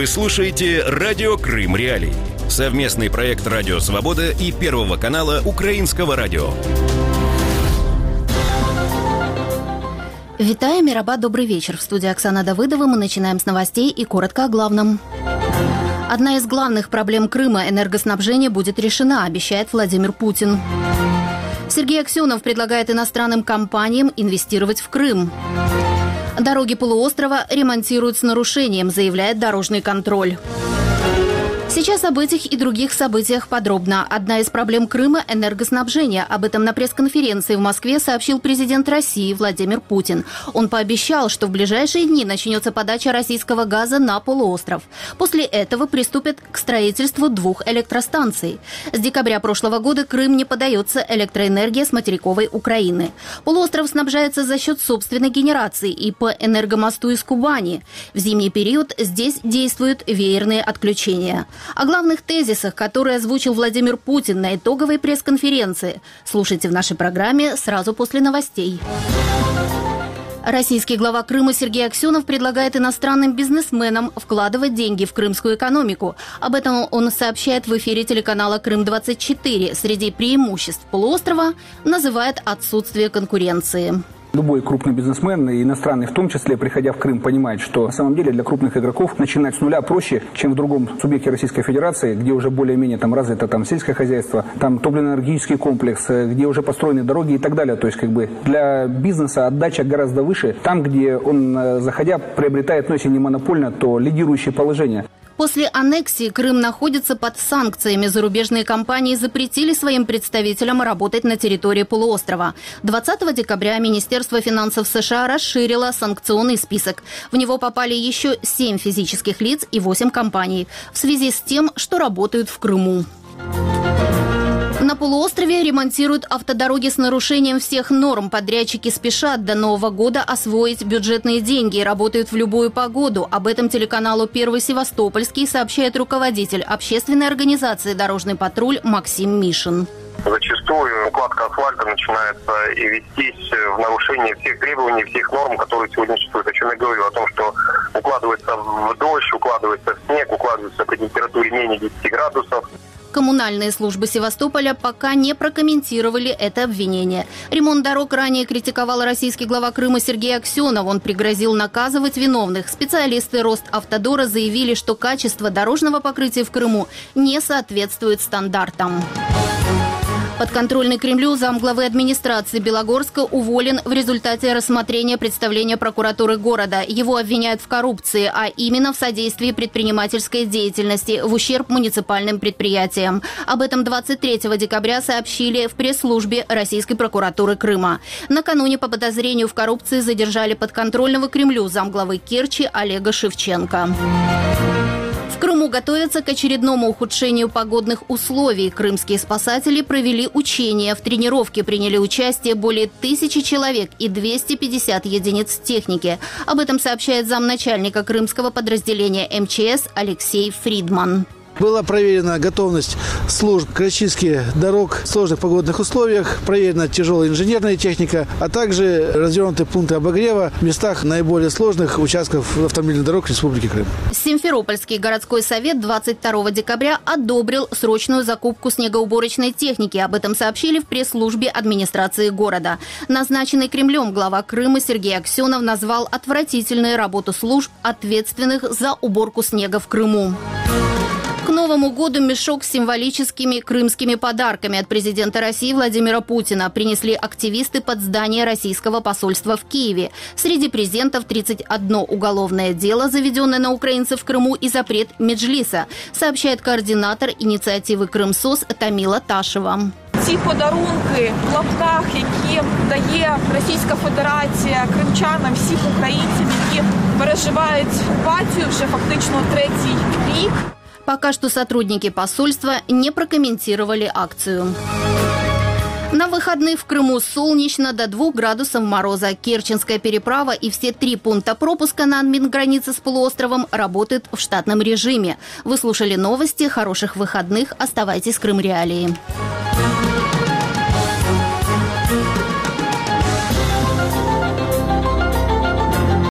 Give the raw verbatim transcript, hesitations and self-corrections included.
Вы слушаете «Радио Крым Реалии». Совместный проект «Радио Свобода» и Первого канала Украинского радио. Витаю, Мираба, добрый вечер. В студии Оксана Давыдова. Мы начинаем с новостей и коротко о главном. Одна из главных проблем Крыма – энергоснабжение – будет решена, обещает Владимир Путин. Сергей Аксенов предлагает иностранным компаниям инвестировать в Крым. Дороги полуострова ремонтируют с нарушением, заявляет Дорожный контроль. Сейчас об этих и других событиях подробно. Одна из проблем Крыма – энергоснабжение. Об этом на пресс-конференции в Москве сообщил президент России Владимир Путин. Он пообещал, что в ближайшие дни начнется подача российского газа на полуостров. После этого приступят к строительству двух электростанций. С декабря прошлого года Крым не подается электроэнергия с материковой Украины. Полуостров снабжается за счет собственной генерации и по энергомосту из Кубани. В зимний период здесь действуют веерные отключения. О главных тезисах, которые озвучил Владимир Путин на итоговой пресс-конференции, слушайте в нашей программе сразу после новостей. Российский глава Крыма Сергей Аксенов предлагает иностранным бизнесменам вкладывать деньги в крымскую экономику. Об этом он сообщает в эфире телеканала «Крым двадцать четыре». Среди преимуществ полуострова называет отсутствие конкуренции. Любой крупный бизнесмен, и иностранный в том числе, приходя в Крым, понимает, что на самом деле для крупных игроков начинать с нуля проще, чем в другом субъекте Российской Федерации, где уже более-менее там развито там сельское хозяйство, там топливно-энергетический комплекс, где уже построены дороги и так далее. То есть как бы для бизнеса отдача гораздо выше там, где он, заходя, приобретает, ну если не монопольно, то лидирующее положение. После аннексии Крым находится под санкциями. Зарубежные компании запретили своим представителям работать на территории полуострова. двадцатого декабря Министерство финансов США расширило санкционный список. В него попали еще семь физических лиц и восемь компаний в связи с тем, что работают в Крыму. На полуострове ремонтируют автодороги с нарушением всех норм. Подрядчики спешат до Нового года освоить бюджетные деньги и работают в любую погоду. Об этом телеканалу «Первый Севастопольский» сообщает руководитель общественной организации «Дорожный патруль» Максим Мишин. Зачастую укладка асфальта начинается и вестись в нарушении всех требований, всех норм, которые сегодня существуют. О чем я говорю? О том, что укладывается в дождь, укладывается в снег, укладывается при температуре менее десяти градусов. Коммунальные службы Севастополя пока не прокомментировали это обвинение. Ремонт дорог ранее критиковал российский глава Крыма Сергей Аксенов. Он пригрозил наказывать виновных. Специалисты Роставтодора заявили, что качество дорожного покрытия в Крыму не соответствует стандартам. Подконтрольный Кремлю замглавы администрации Белогорска уволен в результате рассмотрения представления прокуратуры города. Его обвиняют в коррупции, а именно в содействии предпринимательской деятельности в ущерб муниципальным предприятиям. Об этом двадцать третьего декабря сообщили в пресс-службе Российской прокуратуры Крыма. Накануне по подозрению в коррупции задержали подконтрольного Кремлю замглавы Керчи Олега Шевченко. В Крыму готовятся к очередному ухудшению погодных условий. Крымские спасатели провели учения. В тренировке приняли участие более тысячи человек и двести пятьдесят единиц техники. Об этом сообщает замначальника крымского подразделения эм че эс Алексей Фридман. Была проверена готовность служб к расчистке дорог в сложных погодных условиях, проверена тяжелая инженерная техника, а также развернуты пункты обогрева в местах наиболее сложных участков автомобильных дорог Республики Крым. Симферопольский городской совет двадцать второго декабря одобрил срочную закупку снегоуборочной техники. Об этом сообщили в пресс-службе администрации города. Назначенный Кремлем глава Крыма Сергей Аксенов назвал отвратительной работу служб, ответственных за уборку снега в Крыму. К Новому году мешок с символическими крымскими подарками от президента России Владимира Путина принесли активисты под здание российского посольства в Киеве. Среди презентов тридцать одно уголовное дело, заведенное на украинцев в Крыму, и запрет Меджлиса, сообщает координатор инициативы «Крымсос» Тамила Ташева. Ці подарунки в лапках, які дає Російська Федерація кримчанам, всіх українців, які переживають окупацію вже фактично третій рік. Пока что сотрудники посольства не прокомментировали акцию. На выходных в Крыму солнечно, до двух градусов мороза. Керченская переправа и все три пункта пропуска на админгранице с полуостровом работают в штатном режиме. Вы слушали новости. Хороших выходных. Оставайтесь с Крым Реалии.